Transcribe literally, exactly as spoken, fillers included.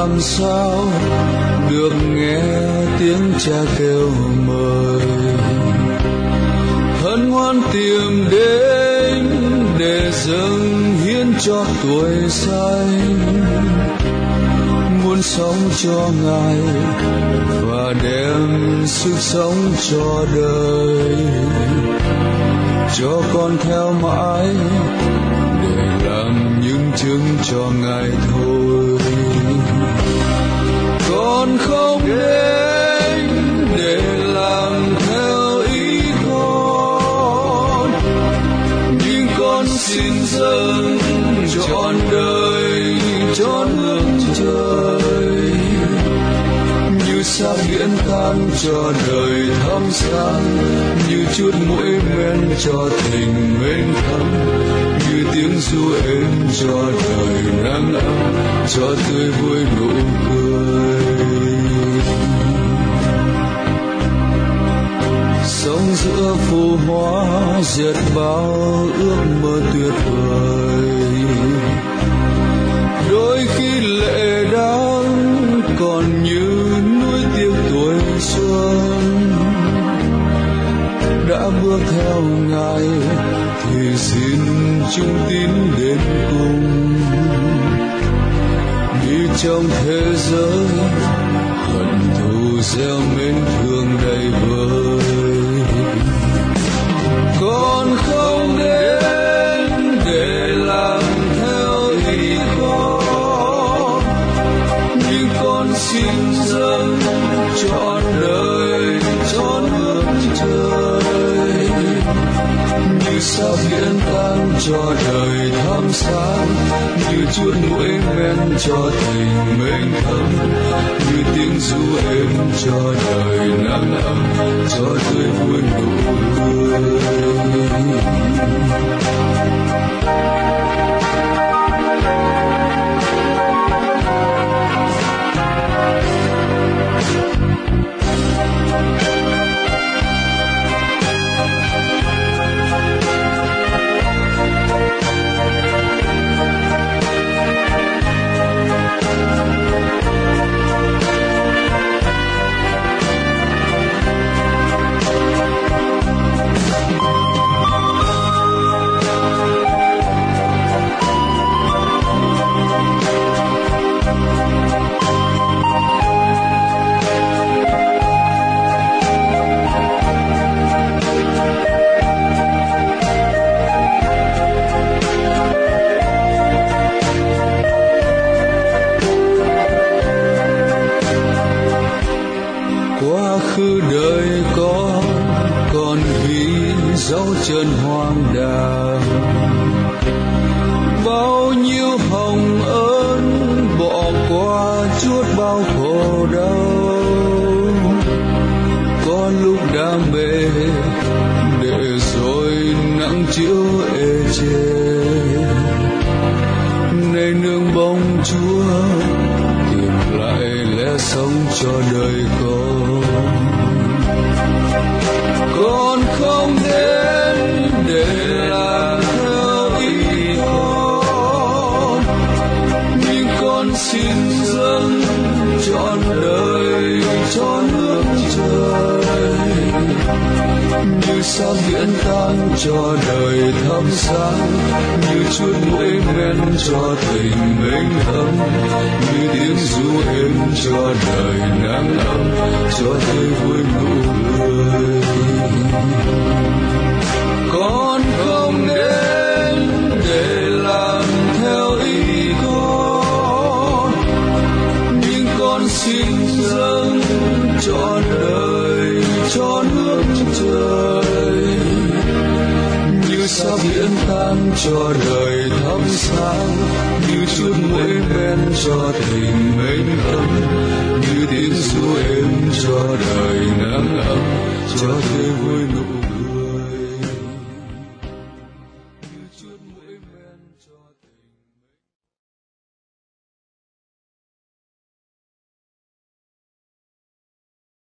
làm sao được nghe tiếng cha kêu mời, hân hoan tìm đến để dâng hiến cho tuổi xanh, muốn sống cho Ngài và đem sức sống cho đời, cho con theo mãi để làm những chứng cho Ngài thôi. Con không đến để làm theo ý con, nhưng con xin dâng trọn đời cho nước trời, như sáp biển tan cho đời thắm sáng, như chút mũi men cho tình mến thắm, như tiếng ru êm cho đời nắng ấm, cho tươi vui nụ cười. Sống giữa phù hoa dệt bao ước mơ tuyệt vời, đôi khi lệ đắng còn như nuối tiếc tuổi xuân. Đã bước theo Ngài thì xin chung tín đến cùng, đi trong thế giới hận thù gieo mến thương đầy vơi. Con không đến để làm theo ý con, nhưng con xin dâng trọn đời cho nước trời, như sáp biển tan cho đời thắm sáng, như chút mũi men cho tình mến thắm, như tiếng ru êm cho đời nắng ấm, cho tươi vui nụ cười. dấu chân hoang đàng, bao nhiêu hồng ân bỏ qua chuốt bao khổ đau. Có lúc đam mê để rồi nắng chiếu ê chề, này nương bông Chúa tìm lại lẽ sống cho đời con. Con không đến để làm theo ý con, nhưng con xin dâng trọn đời cho nước trời, như sao biển tan cho đời thắp sáng, như chút mũi men cho tình mến thấm, như tiếng ru êm cho đời nắng ấm, cho tươi vui nụ cười. Con không đến để làm theo ý con, nhưng con xin dâng trọn đời cho nước trời, như sao biển tan cho đời thắp sáng, như chút mũi men cho tình mến ấm, như tiếng ru êm cho đời nắng ấm, cho tươi vui nụ cười. Như chút mũi men cho